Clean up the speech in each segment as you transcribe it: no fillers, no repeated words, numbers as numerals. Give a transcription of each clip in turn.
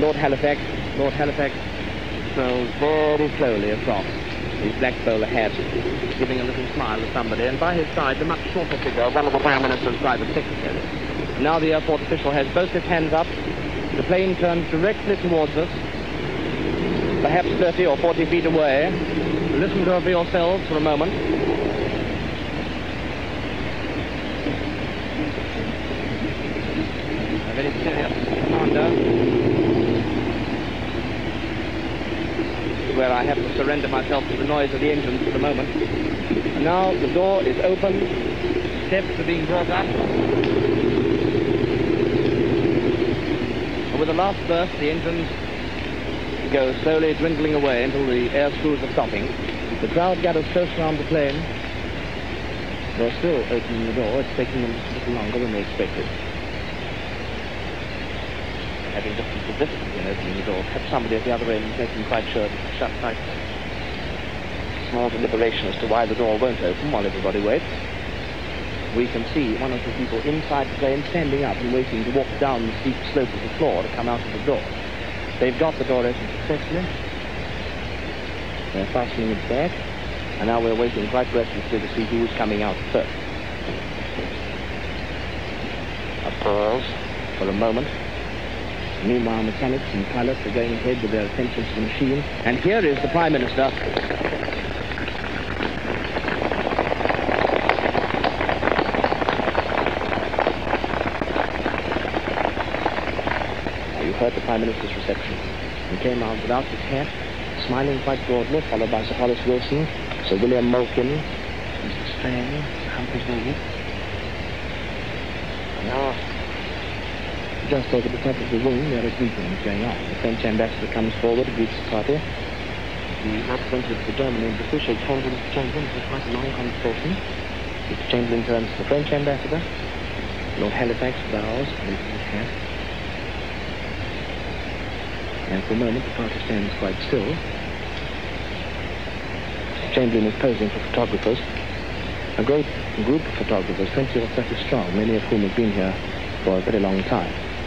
Lord Halifax strolls very slowly across his black bowler hat, giving a little smile to somebody, and by his side the much shorter figure of one of the Prime Minister's private secretaries. Now the airport official has both his hands up. The plane turns directly towards us, perhaps 30 or 40 feet away. Listen to it for yourselves for a moment. A very serious commander, where I have to surrender myself to the noise of the engines for the moment. And now the door is open, steps are being brought up. And with the last burst, the engines go slowly dwindling away until the air screws are stopping. The crowd gathers close around the plane. They're still opening the door. It's taking them a little longer than they expected. Having just a difficulty in opening the door. Perhaps somebody at the other end is making quite sure that it's shut tight. Small deliberation as to why the door won't open while everybody waits. We can see one or two people inside the plane standing up and waiting to walk down the steep slope of the floor to come out of the door. They've got the door open successfully. They're fastening it back. And now we're waiting quite breathlessly to see who's coming out first. A pause for a moment. Meanwhile, mechanics and pilots are going ahead with their attention to the machine. And here is the Prime Minister. You heard the Prime Minister's reception. He came out without his hat, smiling quite broadly, followed by Sir Horace Wilson, Sir William Malkin, Mr. Strang, Humphrey Davy. Now, just over the top of the wing, there are greetings going on. The French ambassador comes forward, greets the party. The representative of the German embassy shakes hands with Mr. Chamberlain. It's quite a long conversation. Mr. Chamberlain turns to the French ambassador. Lord Halifax bows, raises his hat. And for a moment, the party stands quite still. Mr. Chamberlain is posing for photographers. A great group of photographers, 20 or 30 strong, many of whom have been here for a very long time.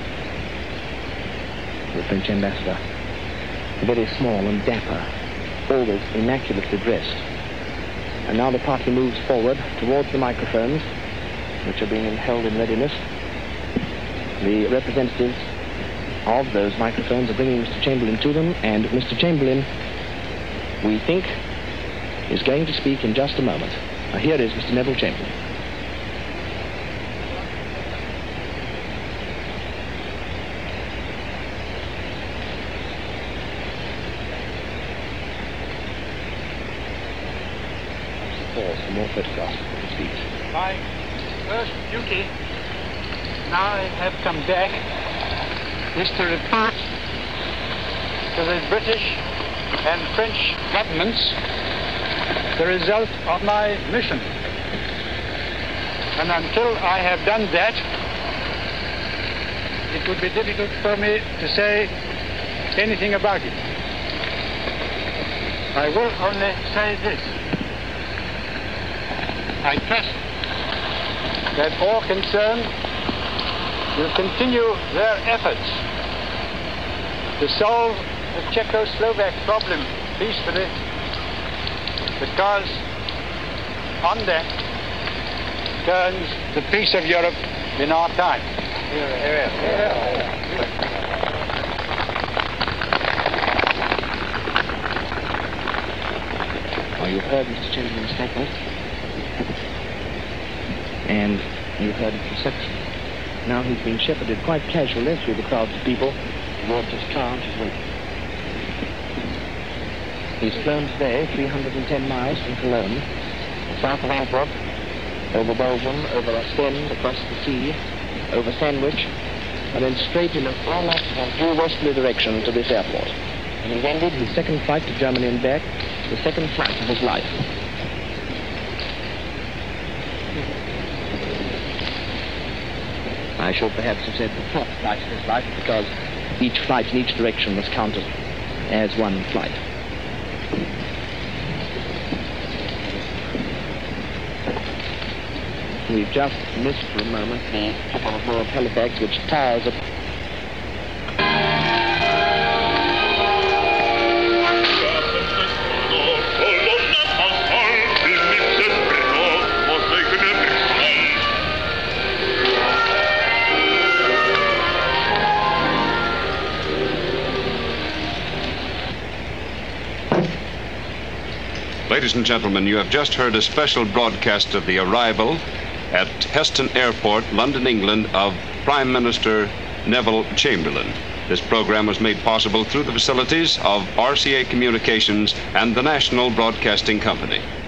The French ambassador, very small and dapper, always immaculately dressed. And now the party moves forward towards the microphones, which are being held in readiness. The representatives of those microphones are bringing Mr. Chamberlain to them, and Mr. Chamberlain, we think, is going to speak in just a moment. Now here is Mr. Neville Chamberlain. Some more photographs of the speech. My first duty, now I have come back, is to report to the British and French governments the result of my mission. And until I have done that, it would be difficult for me to say anything about it. I will only say this. I trust that all concerned will continue their efforts to solve the Czechoslovak problem peacefully, because on that turns the peace of Europe in our time. Well, you've heard Mr. Chamberlain's statement, and you've heard his reception. Now he's been shepherded quite casually through the crowds of people towards his car and his waiting. He's flown today 310 miles from Cologne, south of Antwerp, over Belgium, over Ostend, across the sea, over Sandwich, and then straight in a due westerly direction to this airport. And he's ended his second flight to Germany and back, the second flight of his life. I should perhaps have said the fourth flight of his life, because each flight in each direction was counted as one flight. We've just missed for a moment the top of Lord Halifax, which towers up. Ladies and gentlemen, you have just heard a special broadcast of the arrival at Heston Airport, London, England, of Prime Minister Neville Chamberlain. This program was made possible through the facilities of RCA Communications and the National Broadcasting Company.